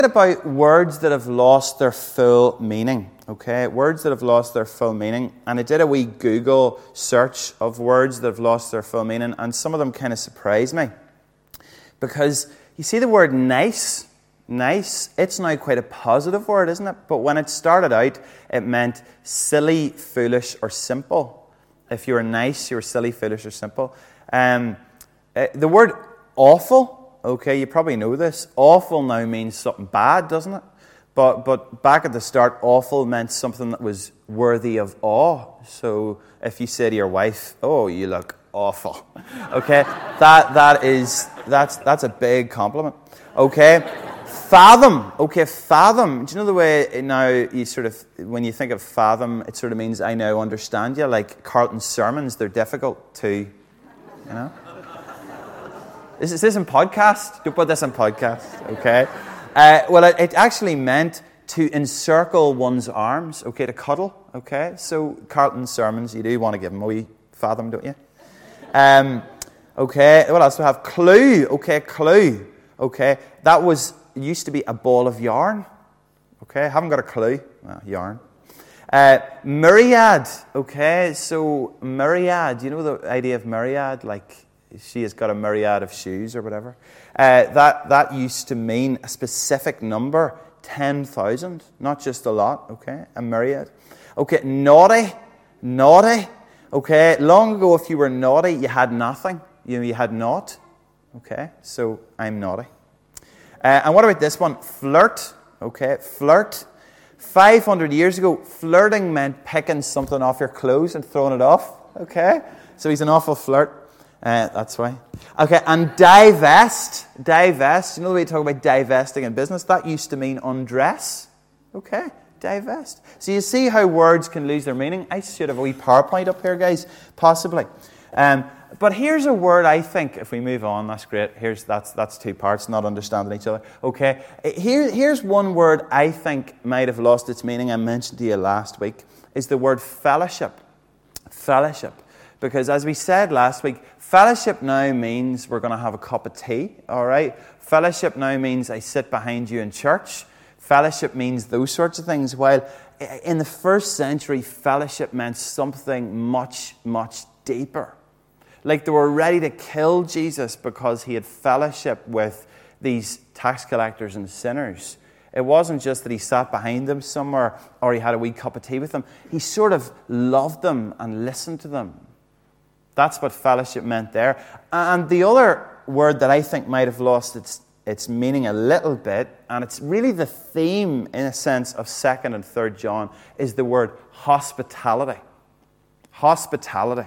About words that have lost their full meaning. Okay, words that have lost their full meaning. And I did a wee Google search of words that have lost their full meaning, and some of them kind of surprised me. Because you see the word nice, it's now quite a positive word, isn't it? But when it started out, it meant silly, foolish, or simple. If you were nice, you were silly, foolish, or simple. The word awful, okay, you probably know this. Awful now means something bad, doesn't it? But back at the start, awful meant something that was worthy of awe. So if you say to your wife, "Oh, you look awful," okay, that's a big compliment. Okay, fathom. Okay, fathom. Do you know the way now you sort of, when you think of fathom, it sort of means I now understand you. Like Carlton's sermons, they're difficult to, you know. Is this in podcast? Don't put this in podcast, okay? Well, it actually meant to encircle one's arms, okay, to cuddle, okay? So, Carlton's sermons, you do want to give them a wee fathom, don't you? Okay, what else do we have? Clue, okay, clue, okay? That used to be a ball of yarn, okay? Haven't got a clue, yarn. Myriad, okay? So, myriad, you know the idea of myriad, like she has got a myriad of shoes or whatever. That used to mean a specific number, 10,000, not just a lot, okay? A myriad. Okay, naughty. Okay, long ago if you were naughty, you had nothing. You had naught. Okay, so I'm naughty. And what about this one? Flirt. Okay, flirt. 500 years ago, flirting meant picking something off your clothes and throwing it off. Okay, so he's an awful flirt. That's why. Okay, and divest. Divest. You know the way you talk about divesting in business? That used to mean undress. Okay, divest. So you see how words can lose their meaning? I should have a wee PowerPoint up here, guys. Possibly. But here's a word I think, if we move on, that's great. That's two parts, not understanding each other. Okay, here's one word I think might have lost its meaning. I mentioned to you last week, is the word fellowship. Fellowship. Because as we said last week, fellowship now means we're going to have a cup of tea, all right? Fellowship now means I sit behind you in church. Fellowship means those sorts of things. While in the first century, fellowship meant something much, much deeper. Like they were ready to kill Jesus because he had fellowship with these tax collectors and sinners. It wasn't just that he sat behind them somewhere or he had a wee cup of tea with them. He sort of loved them and listened to them. That's what fellowship meant there. And the other word that I think might have lost its meaning a little bit, and it's really the theme, in a sense, of 2nd and 3rd John, is the word hospitality. Hospitality.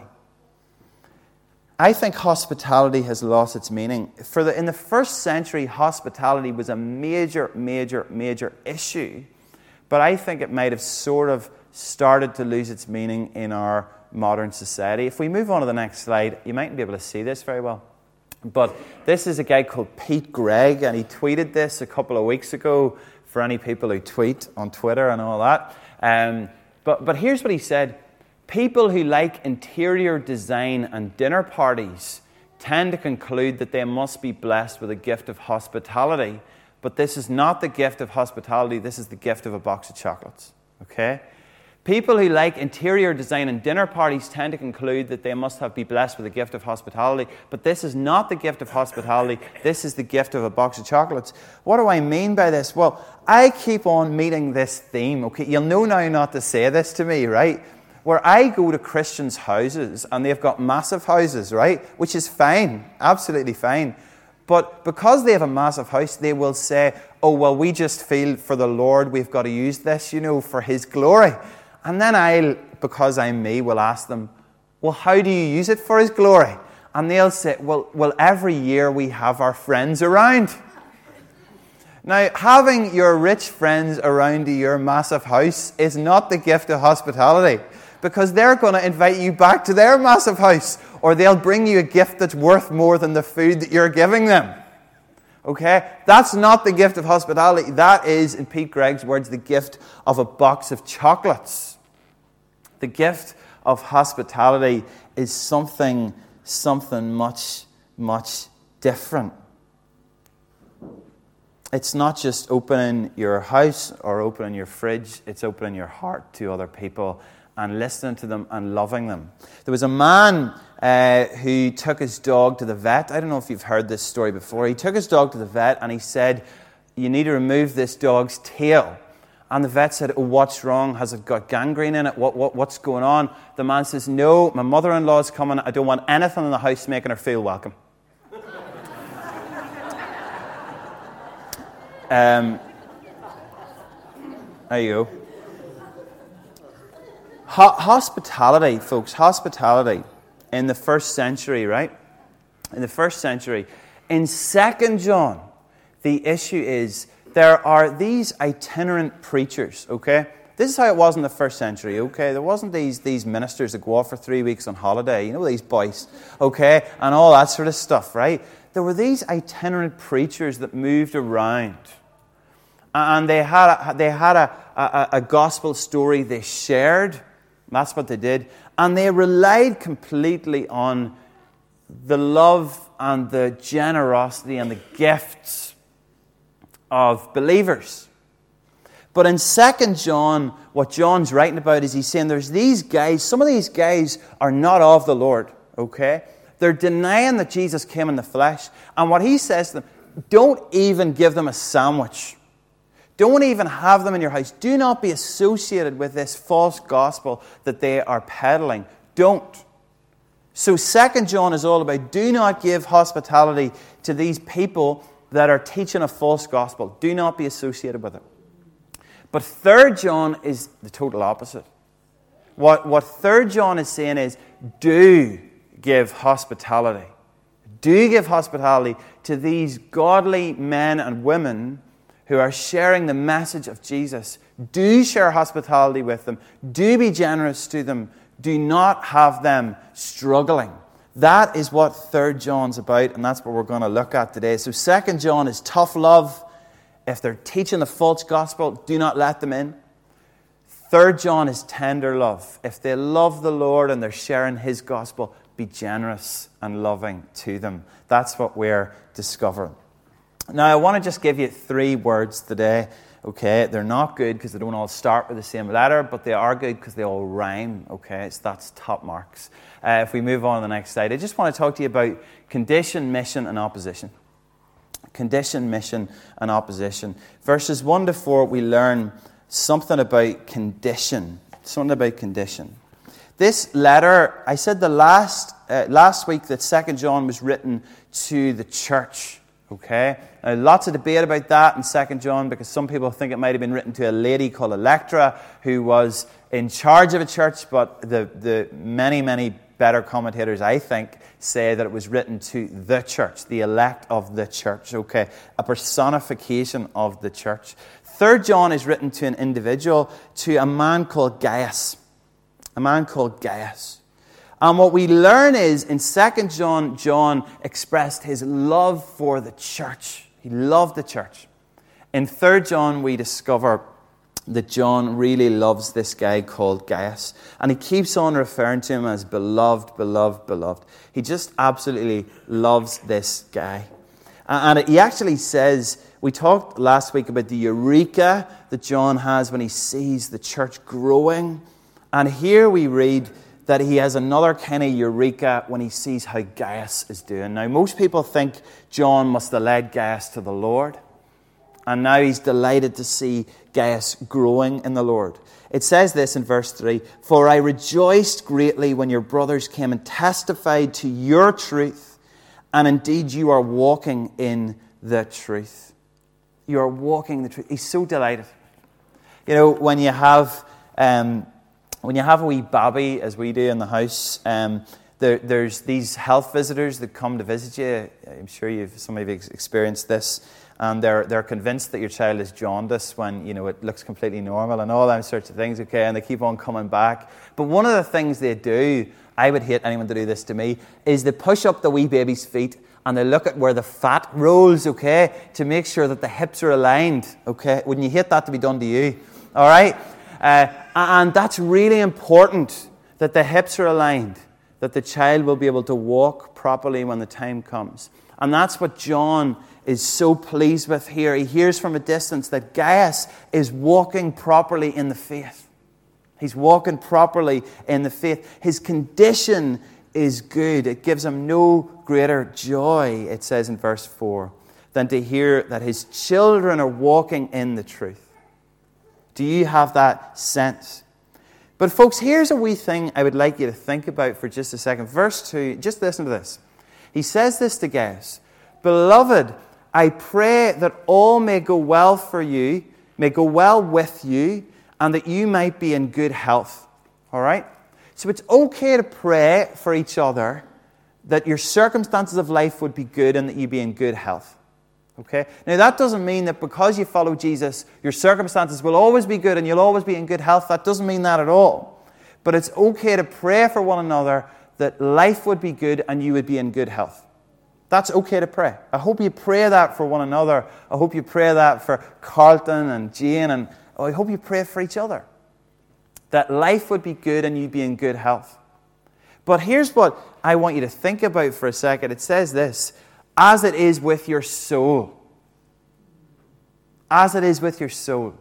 I think hospitality has lost its meaning. In the first century, hospitality was a major, major, major issue. But I think it might have sort of started to lose its meaning in our modern society. If we move on to the next slide, you mightn't be able to see this very well. But this is a guy called Pete Greig, and he tweeted this a couple of weeks ago for any people who tweet on Twitter and all that. But here's what he said. People who like interior design and dinner parties tend to conclude that they must be blessed with a gift of hospitality. But this is not the gift of hospitality, this is the gift of a box of chocolates. Okay? People who like interior design and dinner parties tend to conclude that they must be blessed with a gift of hospitality, but this is not the gift of hospitality, this is the gift of a box of chocolates. What do I mean by this? Well, I keep on meeting this theme, okay? You'll know now not to say this to me, right? Where I go to Christians' houses, and they've got massive houses, right? Which is fine, absolutely fine. But because they have a massive house, they will say, oh, well, we just feel for the Lord we've got to use this, for His glory. And then because I'm me, will ask them, well, how do you use it for His glory? And they'll say, well, every year we have our friends around. Now, having your rich friends around your massive house is not the gift of hospitality, because they're going to invite you back to their massive house, or they'll bring you a gift that's worth more than the food that you're giving them. Okay? That's not the gift of hospitality. That is, in Pete Greig's words, the gift of a box of chocolates. The gift of hospitality is something much, much different. it's not just opening your house or opening your fridge, it's opening your heart to other people and listening to them and loving them. There was a man who took his dog to the vet. I don't know if you've heard this story before. He took his dog to the vet and he said, "You need to remove this dog's tail." And the vet said, "Oh, what's wrong? Has it got gangrene in it? What's going on?" The man says, "No, my mother-in-law's coming. I don't want anything in the house making her feel welcome." There you go. Hospitality, folks, hospitality in the first century, right? In the first century. In 2 John, the issue is there are these itinerant preachers, okay? This is how it was in the first century, okay? There wasn't these ministers that go off for 3 weeks on holiday, you know, these boys, okay? And all that sort of stuff, right? There were these itinerant preachers that moved around. And they had a gospel story they shared. That's what they did. And they relied completely on the love and the generosity and the gifts of believers. But in 2 John, what John's writing about is he's saying there's these guys, some of these guys are not of the Lord, okay? They're denying that Jesus came in the flesh. And what he says to them, don't even give them a sandwich. Don't even have them in your house. Do not be associated with this false gospel that they are peddling. Don't. So 2 John is all about do not give hospitality to these people that are teaching a false gospel. Do not be associated with it. But 3 John is the total opposite. What 3 John is saying is do give hospitality. Do give hospitality to these godly men and women who are sharing the message of Jesus. Do share hospitality with them. Do be generous to them. Do not have them struggling. That is what 3 John's about, and that's what we're going to look at today. So 2 John is tough love. If they're teaching the false gospel, do not let them in. 3 John is tender love. If they love the Lord and they're sharing His gospel, be generous and loving to them. That's what we're discovering. Now, I want to just give you 3 words today, okay? They're not good because they don't all start with the same letter, but they are good because they all rhyme, okay? So that's top marks. If we move on to the next slide, I just want to talk to you about condition, mission, and opposition. Condition, mission, and opposition. Verses 1 to 4, we learn something about condition. Something about condition. This letter, I said last week that 2 John was written to the church. Okay? Now, lots of debate about that in 2 John because some people think it might have been written to a lady called Electra who was in charge of a church, but the many better commentators, I think, say that it was written to the church, the elect of the church. Okay? A personification of the church. 3 John is written to an individual, to a man called Gaius. A man called Gaius. And what we learn is, in 2 John, John expressed his love for the church. He loved the church. In 3 John, we discover that John really loves this guy called Gaius. And he keeps on referring to him as beloved, beloved, beloved. He just absolutely loves this guy. And he actually says, we talked last week about the eureka that John has when he sees the church growing. And here we read that he has another kind of eureka when he sees how Gaius is doing. Now, most people think John must have led Gaius to the Lord. And now he's delighted to see Gaius growing in the Lord. It says this in verse 3, "For I rejoiced greatly when your brothers came and testified to your truth, and indeed you are walking in the truth." You are walking in the truth. He's so delighted. You know, when you have a wee baby, as we do in the house, there's these health visitors that come to visit you. I'm sure some of you have experienced this. And they're convinced that your child is jaundice when, you know, it looks completely normal and all those sorts of things, okay? And they keep on coming back. But one of the things they do, I would hate anyone to do this to me, is they push up the wee baby's feet and they look at where the fat rolls, okay? To make sure that the hips are aligned, okay? Wouldn't you hate that to be done to you? All right? And that's really important, that the hips are aligned, that the child will be able to walk properly when the time comes. And that's what John is so pleased with here. He hears from a distance that Gaius is walking properly in the faith. He's walking properly in the faith. His condition is good. It gives him no greater joy, it says in verse 4, than to hear that his children are walking in the truth. Do you have that sense? But folks, here's a wee thing I would like you to think about for just a second. Verse 2, just listen to this. He says this to Gaius, "Beloved, I pray that all may go well for you, may go well with you, and that you might be in good health." All right? So it's okay to pray for each other that your circumstances of life would be good and that you be in good health. Okay? Now that doesn't mean that because you follow Jesus, your circumstances will always be good and you'll always be in good health. That doesn't mean that at all. But it's okay to pray for one another that life would be good and you would be in good health. That's okay to pray. I hope you pray that for one another. I hope you pray that for Carlton and Jane, and I hope you pray for each other. That life would be good and you'd be in good health. But here's what I want you to think about for a second. It says this, "As it is with your soul." As it is with your soul.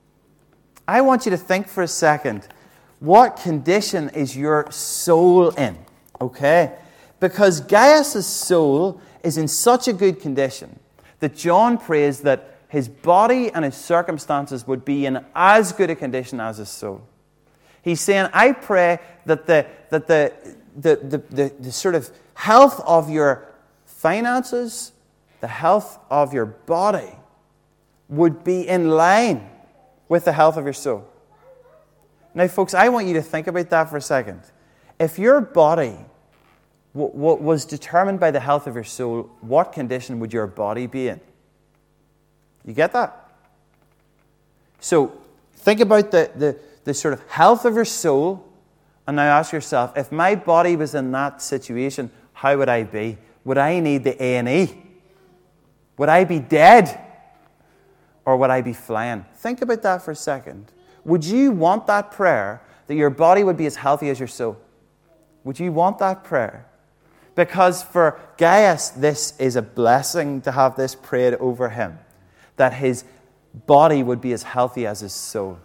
I want you to think for a second, what condition is your soul in? Okay? Because Gaius' soul is in such a good condition that John prays that his body and his circumstances would be in as good a condition as his soul. He's saying, I pray that the sort of health of your finances, the health of your body, would be in line with the health of your soul. Now, folks, I want you to think about that for a second. If your body was determined by the health of your soul, what condition would your body be in? You get that? So, think about the sort of health of your soul, and now ask yourself, if my body was in that situation, how would I be? Would I need the A&E? Would I be dead? Or would I be flying? Think about that for a second. Would you want that prayer, that your body would be as healthy as your soul? Would you want that prayer? Because for Gaius, this is a blessing to have this prayed over him, that his body would be as healthy as his soul.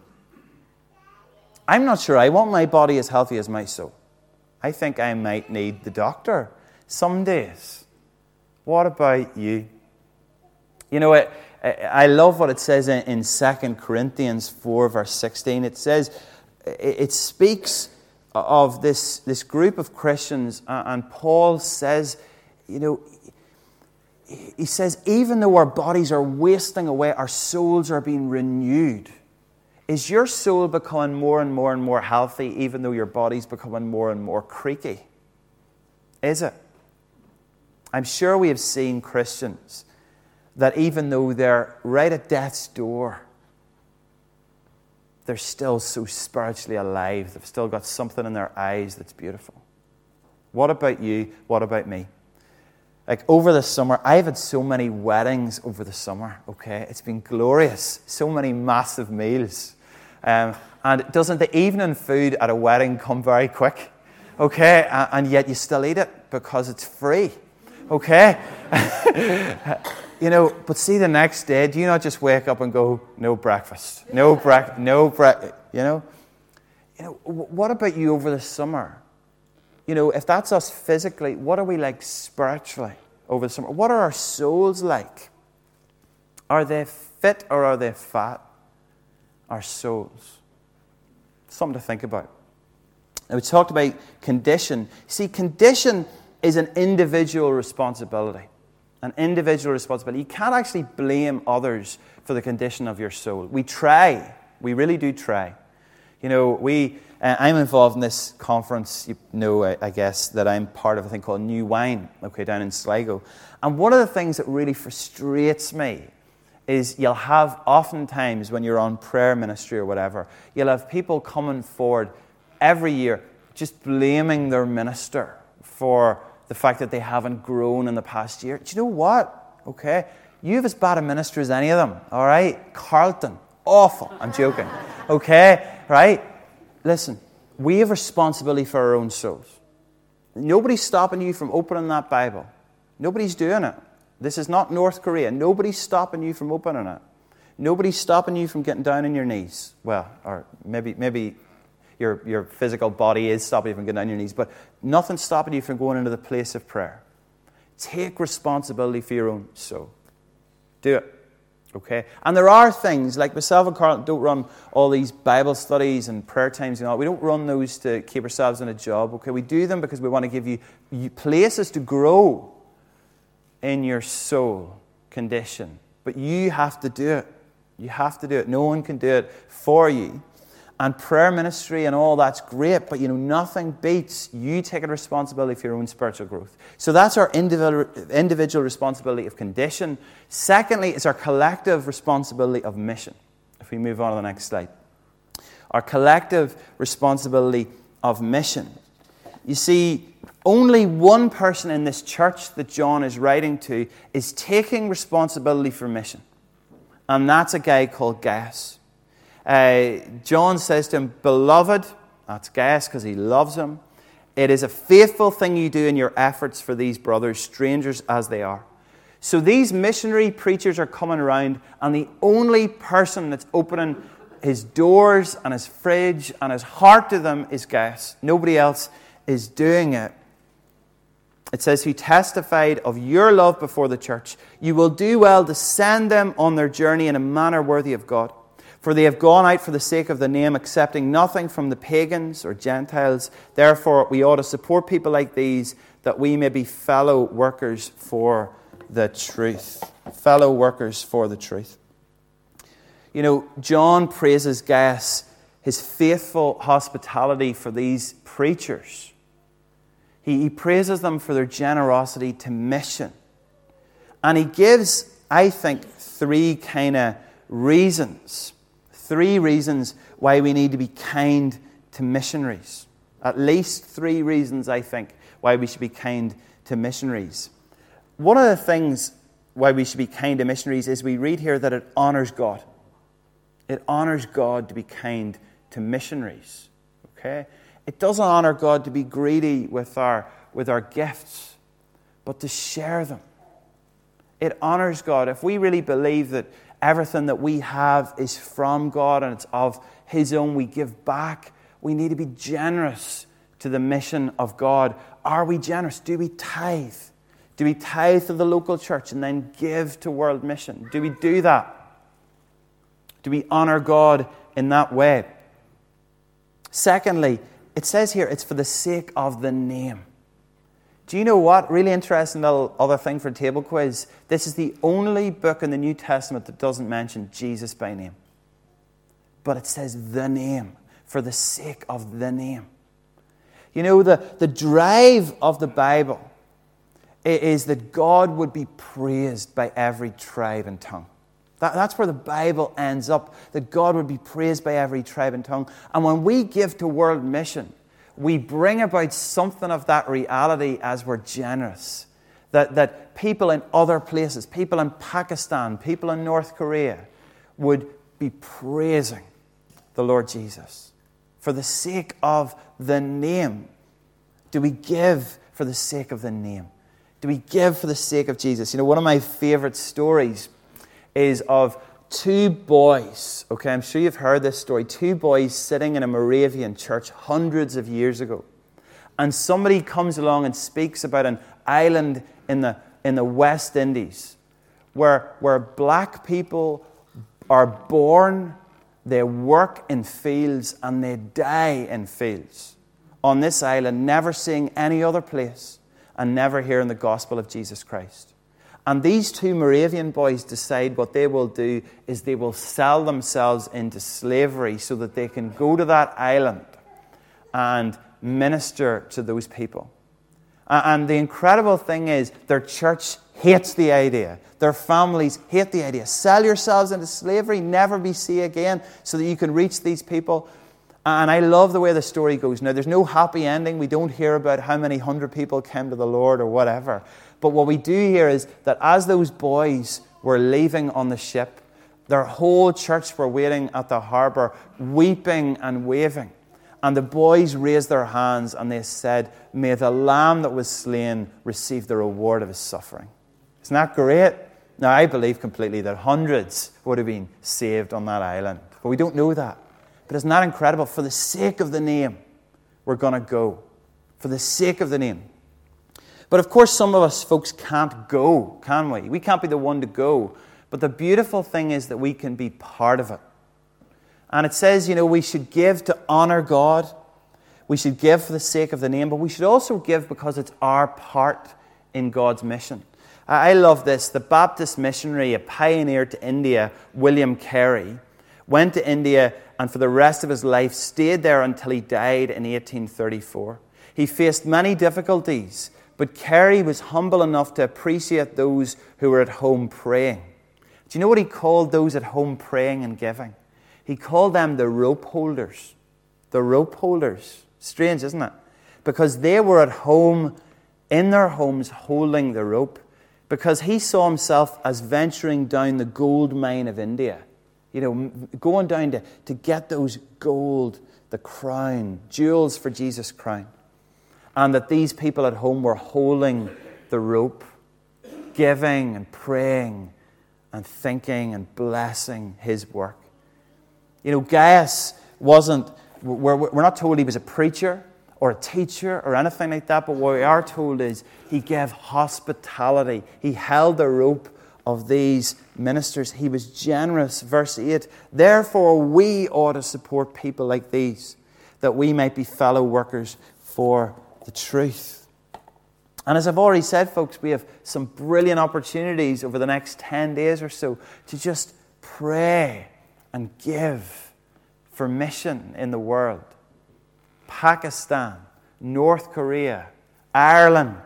I'm not sure I want my body as healthy as my soul. I think I might need the doctor some days. What about you? You know, I love what it says in 2 Corinthians 4, verse 16. It says, it speaks of this group of Christians, and Paul says, you know, he says, even though our bodies are wasting away, our souls are being renewed. Is your soul becoming more and more and more healthy, even though your body's becoming more and more creaky? Is it? I'm sure we have seen Christians that even though they're right at death's door, they're still so spiritually alive. They've still got something in their eyes that's beautiful. What about you? What about me? Like over the summer, I've had so many weddings over the summer, okay? It's been glorious. So many massive meals. And doesn't the evening food at a wedding come very quick? Okay? And yet you still eat it because it's free. Okay? You know, but see the next day, do you not just wake up and go, no breakfast? You know, what about you over the summer? You know, if that's us physically, what are we like spiritually over the summer? What are our souls like? Are they fit or are they fat? Our souls. Something to think about. Now, we talked about condition. See, condition is an individual responsibility. An individual responsibility. You can't actually blame others for the condition of your soul. We try. We really do try. You know, I'm involved in this conference, you know, I guess, that I'm part of a thing called New Wine, okay, down in Sligo. And one of the things that really frustrates me is you'll have oftentimes when you're on prayer ministry or whatever, you'll have people coming forward every year just blaming their minister for the fact that they haven't grown in the past year. Do you know what? Okay, you have as bad a minister as any of them, all right? Carlton, awful. I'm joking. Okay, right? Listen, we have responsibility for our own souls. Nobody's stopping you from opening that Bible. Nobody's doing it. This is not North Korea. Nobody's stopping you from opening it. Nobody's stopping you from getting down on your knees. Well, or maybe your physical body is stopping you from getting down on your knees, but nothing's stopping you from going into the place of prayer. Take responsibility for your own soul. Do it. Okay? And there are things, like myself and Carl don't run all these Bible studies and prayer times and all. We don't run those to keep ourselves in a job. Okay? We do them because we want to give you places to grow in your soul condition. But you have to do it. You have to do it. No one can do it for you. And prayer ministry and all that's great, but nothing beats you taking responsibility for your own spiritual growth. So that's our individual responsibility of condition. Secondly, it's our collective responsibility of mission. If we move on to the next slide. Our collective responsibility of mission. You see, only one person in this church that John is writing to is taking responsibility for mission. And that's a guy called Gaius. John says to him, "Beloved," that's Gaius because he loves him, "it is a faithful thing you do in your efforts for these brothers, strangers as they are." So these missionary preachers are coming around, and the only person that's opening his doors and his fridge and his heart to them is Gaius. Nobody else is doing it. It says, "Who testified of your love before the church. You will do well to send them on their journey in a manner worthy of God. For they have gone out for the sake of the name, accepting nothing from the pagans or Gentiles. Therefore, we ought to support people like these, that we may be fellow workers for the truth." Fellow workers for the truth. John praises Gaius, his faithful hospitality for these preachers. He praises them for their generosity to mission. And he gives, I think, three reasons. Three reasons why we need to be kind to missionaries. At least three reasons, I think, why we should be kind to missionaries. One of the things why we should be kind to missionaries is we read here that it honors God. It honors God to be kind to missionaries. Okay? It doesn't honor God to be greedy with our gifts, but to share them. It honors God. If we really believe that everything that we have is from God and it's of His own, we give back. We need to be generous to the mission of God. Are we generous? Do we tithe? Do we tithe to the local church and then give to world mission? Do we do that? Do we honor God in that way? Secondly, it says here it's for the sake of the name. Do you know what? Really interesting little other thing for a table quiz. This is the only book in the New Testament that doesn't mention Jesus by name. But it says the name, for the sake of the name. The drive of the Bible is that God would be praised by every tribe and tongue. That's where the Bible ends up, that God would be praised by every tribe and tongue. And when we give to world mission, we bring about something of that reality as we're generous. That people in other places, people in Pakistan, people in North Korea, would be praising the Lord Jesus. For the sake of the name. Do we give for the sake of the name? Do we give for the sake of Jesus? One of my favorite stories is of two boys. Okay, I'm sure you've heard this story. Two boys sitting in a Moravian church hundreds of years ago. And somebody comes along and speaks about an island in the West Indies where black people are born, they work in fields, and they die in fields. On this island, never seeing any other place and never hearing the gospel of Jesus Christ. And these two Moravian boys decide what they will do is they will sell themselves into slavery so that they can go to that island and minister to those people. And the incredible thing is their church hates the idea. Their families hate the idea. Sell yourselves into slavery, never be seen again, so that you can reach these people. And I love the way the story goes. Now, there's no happy ending. We don't hear about how many hundred people came to the Lord or whatever. But what we do hear is that as those boys were leaving on the ship, their whole church were waiting at the harbour, weeping and waving. And the boys raised their hands and they said, "May the Lamb that was slain receive the reward of his suffering." Isn't that great? Now, I believe completely that hundreds would have been saved on that island. But we don't know that. But isn't that incredible? For the sake of the name, we're going to go. For the sake of the name. But of course, some of us folks can't go, can we? We can't be the one to go. But the beautiful thing is that we can be part of it. And it says, we should give to honor God. We should give for the sake of the name. But we should also give because it's our part in God's mission. I love this. The Baptist missionary, a pioneer to India, William Carey, went to India and for the rest of his life stayed there until he died in 1834. He faced many difficulties, but Carey was humble enough to appreciate those who were at home praying. Do you know what he called those at home praying and giving? He called them the rope holders. The rope holders. Strange, isn't it? Because they were at home, in their homes, holding the rope. Because he saw himself as venturing down the gold mine of India. Going down to get those gold, the crown, jewels for Jesus' crown. And that these people at home were holding the rope, giving and praying and thinking and blessing his work. Gaius wasn't, we're not told he was a preacher or a teacher or anything like that, but what we are told is he gave hospitality. He held the rope of these ministers. He was generous. Verse 8, therefore we ought to support people like these, that we might be fellow workers for the truth. And as I've already said, folks, we have some brilliant opportunities over the next 10 days or so to just pray and give for mission in the world. Pakistan, North Korea, Ireland,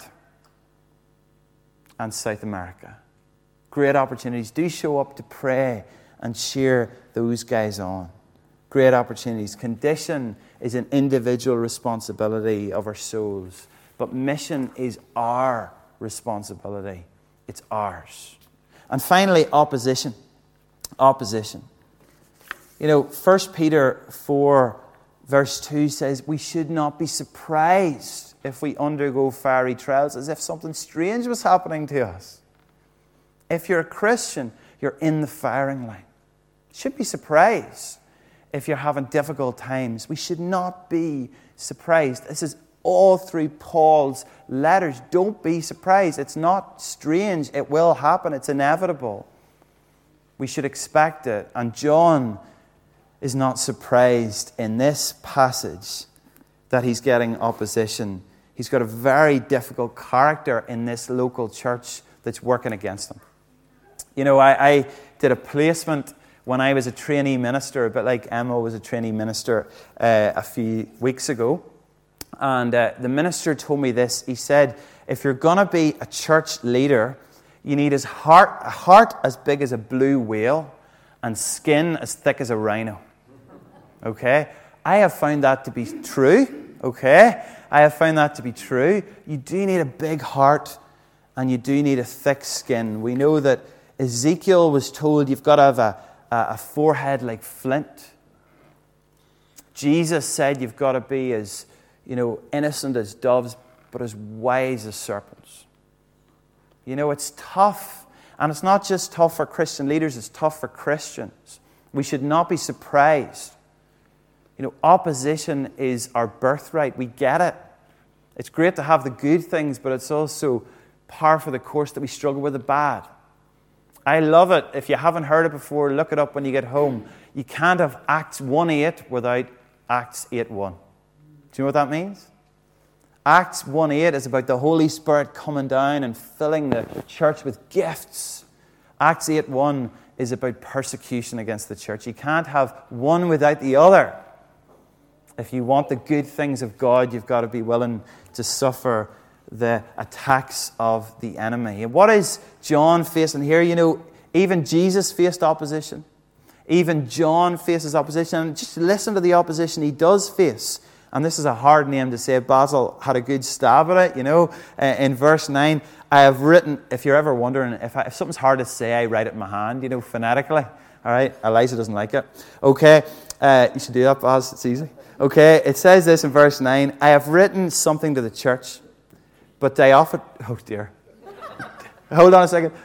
and South America. Great opportunities. Do show up to pray and cheer those guys on. Great opportunities. Condition is an individual responsibility of our souls, but mission is our responsibility. It's ours. And finally, opposition. Opposition. 1 Peter 4 Verse 2 says, we should not be surprised if we undergo fiery trials as if something strange was happening to us. If you're a Christian, you're in the firing line. You should be surprised if you're having difficult times. We should not be surprised. This is all through Paul's letters. Don't be surprised. It's not strange. It will happen. It's inevitable. We should expect it. And John is not surprised in this passage that he's getting opposition. He's got a very difficult character in this local church that's working against him. I did a placement when I was a trainee minister, a bit like Emma was a trainee minister a few weeks ago. And the minister told me this. He said, if you're going to be a church leader, you need a heart as big as a blue whale and skin as thick as a rhino. Okay? I have found that to be true. Okay? I have found that to be true. You do need a big heart and you do need a thick skin. We know that Ezekiel was told you've got to have a forehead like flint. Jesus said you've got to be as, innocent as doves, but as wise as serpents. It's tough. And it's not just tough for Christian leaders, it's tough for Christians. We should not be surprised. Opposition is our birthright. We get it. It's great to have the good things, but it's also par for the course that we struggle with the bad. I love it. If you haven't heard it before, look it up when you get home. You can't have Acts 1:8 without Acts 8:1. Do you know what that means? Acts 1:8 is about the Holy Spirit coming down and filling the church with gifts. Acts 8:1 is about persecution against the church. You can't have one without the other. If you want the good things of God, you've got to be willing to suffer the attacks of the enemy. And what is John facing here? Even Jesus faced opposition. Even John faces opposition. And just listen to the opposition he does face. And this is a hard name to say. Basil had a good stab at it, in verse 9. I have written, if you're ever wondering, if something's hard to say, I write it in my hand, phonetically. All right? Eliza doesn't like it. Okay. You should do that, Baz. It's easy. Okay. It says this in verse 9. I have written something to the church, but they often... Oh, dear. hold on a second.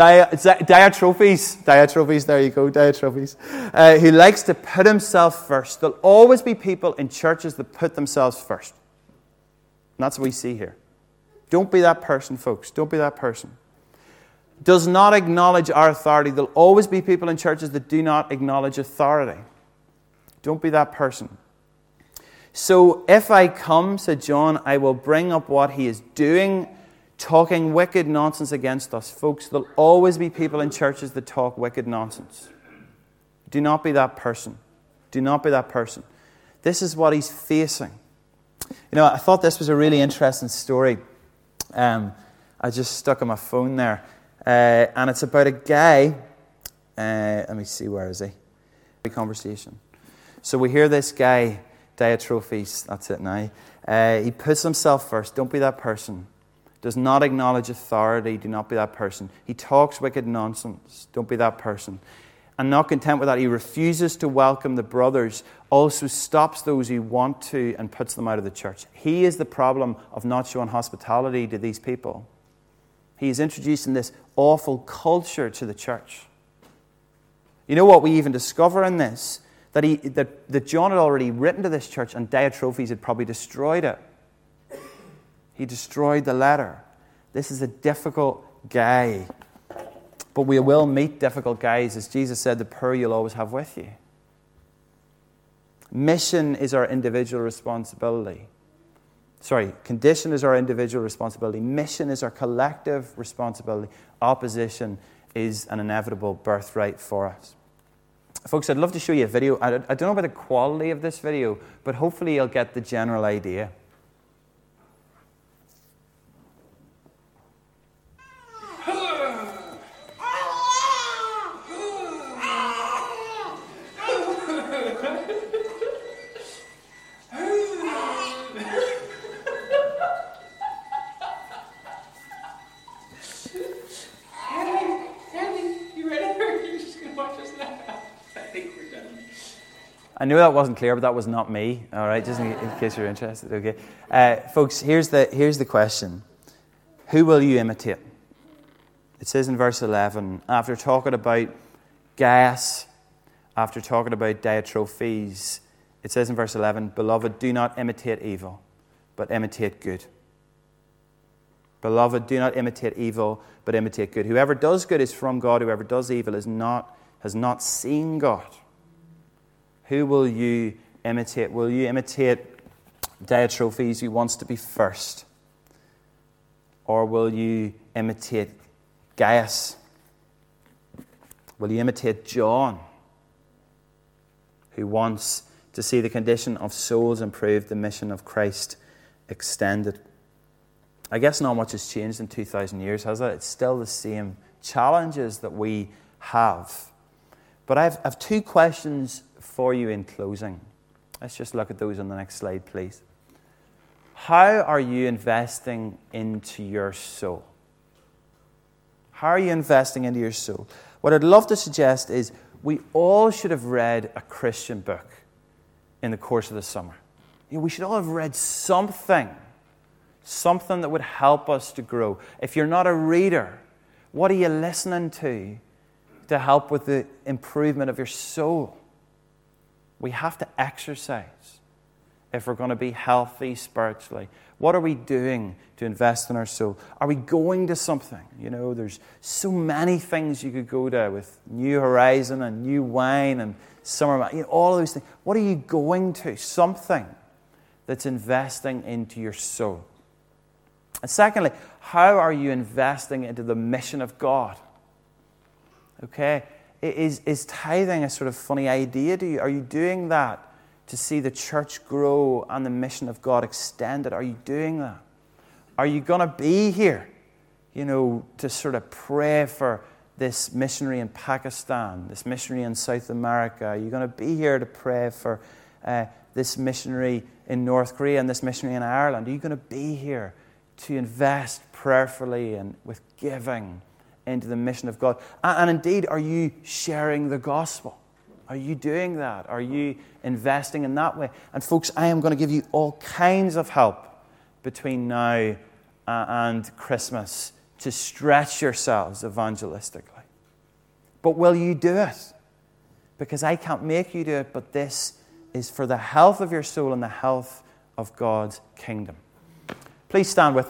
Diotrephes, there you go, Diotrephes, who likes to put himself first. There'll always be people in churches that put themselves first. And that's what we see here. Don't be that person, folks. Don't be that person. Does not acknowledge our authority. There'll always be people in churches that do not acknowledge authority. Don't be that person. So if I come, said John, I will bring up what he is doing, talking wicked nonsense against us. Folks, there'll always be people in churches that talk wicked nonsense. Do not be that person. Do not be that person. This is what he's facing. You know, I thought this was a really interesting story. I just stuck on my phone there. And it's about a guy. Let me see, where is he? Conversation. So we hear this guy, Diotrephes, that's it now. He puts himself first. Don't be that person. Does not acknowledge authority. Do not be that person. He talks wicked nonsense. Don't be that person. And not content with that, he refuses to welcome the brothers, also stops those who want to and puts them out of the church. He is the problem of not showing hospitality to these people. He is introducing this awful culture to the church. You know what we even discover in this? That John had already written to this church and Diotrephes had probably destroyed it. He destroyed the letter. This is a difficult guy. But we will meet difficult guys. As Jesus said, the poor you'll always have with you. Mission is our individual responsibility. Condition is our individual responsibility. Mission is our collective responsibility. Opposition is an inevitable birthright for us. Folks, I'd love to show you a video. I don't know about the quality of this video, but hopefully you'll get the general idea. I knew that wasn't clear, but that was not me. All right, just in case you're interested. Okay, folks. Here's the question: who will you imitate? It says in verse 11, after talking about Gaius, after talking about Diotrephes, it says in verse 11, "Beloved, do not imitate evil, but imitate good." Beloved, do not imitate evil, but imitate good. Whoever does good is from God. Whoever does evil has not seen God. Who will you imitate? Will you imitate Diotrephes, who wants to be first? Or will you imitate Gaius? Will you imitate John, who wants to see the condition of souls improved, the mission of Christ extended? I guess not much has changed in 2,000 years, has it? It's still the same challenges that we have. But I have two questions for you in closing. Let's just look at those on the next slide, please. How are you investing into your soul? How are you investing into your soul? What I'd love to suggest is we all should have read a Christian book in the course of the summer. We should all have read something that would help us to grow. If you're not a reader, what are you listening to help with the improvement of your soul? We have to exercise if we're going to be healthy spiritually. What are we doing to invest in our soul? Are we going to something? You know, there's so many things you could go to with New Horizon and New Wine and Summer, all of those things. What are you going to? Something that's investing into your soul. And secondly, how are you investing into the mission of God? Okay? Is tithing a sort of funny idea to you? Are you doing that to see the church grow and the mission of God extended? Are you doing that? Are you going to be here, to sort of pray for this missionary in Pakistan, this missionary in South America? Are you going to be here to pray for this missionary in North Korea and this missionary in Ireland? Are you going to be here to invest prayerfully and with giving into the mission of God? And indeed, are you sharing the gospel? Are you doing that? Are you investing in that way? And folks, I am going to give you all kinds of help between now and Christmas to stretch yourselves evangelistically. But will you do it? Because I can't make you do it, but this is for the health of your soul and the health of God's kingdom. Please stand with me.